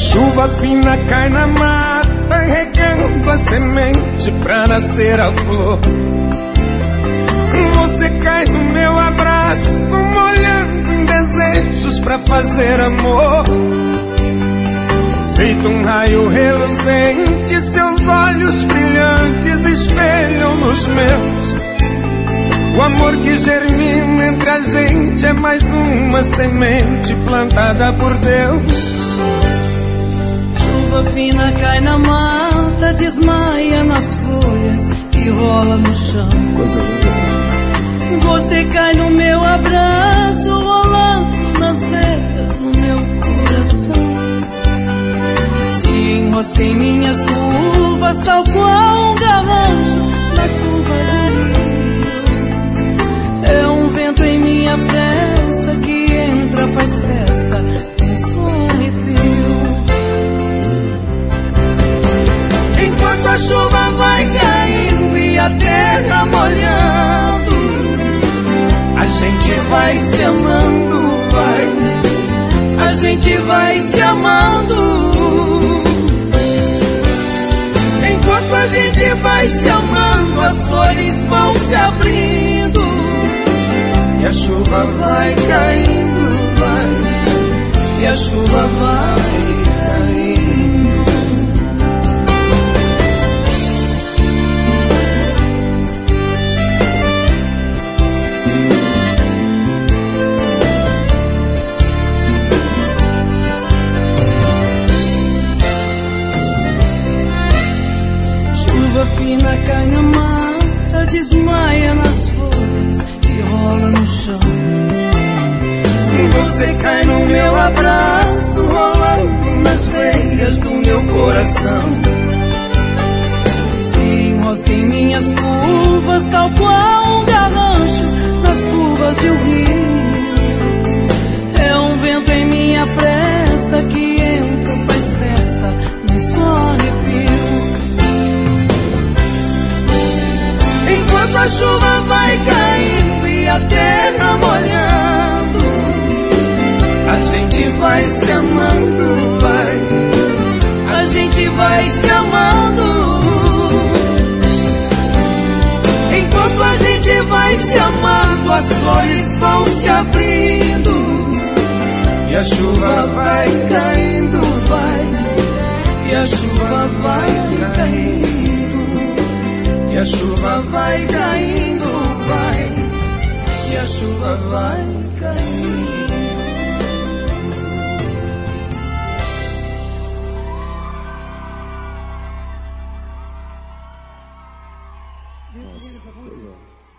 Chuva fina cai na mata, regando a semente pra nascer a flor. Você cai no meu abraço, molhando em desejos pra fazer amor. Feito um raio reluzente, seus olhos brilhantes espelham nos meus. O amor que germina entre a gente é mais uma semente plantada por Deus. Chuva fina cai na mata, desmaia nas folhas e rola no chão. Coisa linda. Você cai no meu abraço, rolando nas veias do meu coração. Se enrosca em minhas curvas, tal qual um garrancho na curva do rio. É um vento em minha festa que entra, faz festa, um só arrepio. Enquanto a chuva vai caindo e a terra molhando, a gente vai se amando, vai. A gente vai se amando. Enquanto a gente vai se amando, as flores vão se abrindo e a chuva vai caindo, vai. E a chuva vai caindo. Chuva fina cai na mata, desmaia nas folhas e rola no chão. Você cai no meu abraço, rolando nas veias do meu coração. Se enrosca em minhas curvas, tal qual um garrancho nas curvas de um rio. É um vento em minha fresta que entra, faz festa, num só arrepio. Enquanto a chuva vai caindo e a terra molhando, a gente vai se amando, vai. A gente vai se amando. Enquanto a gente vai se amando, as flores vão se abrindo e a chuva vai caindo, vai. E a chuva vai caindo. E a chuva vai caindo, vai. E a chuva vai caindo. Nossa,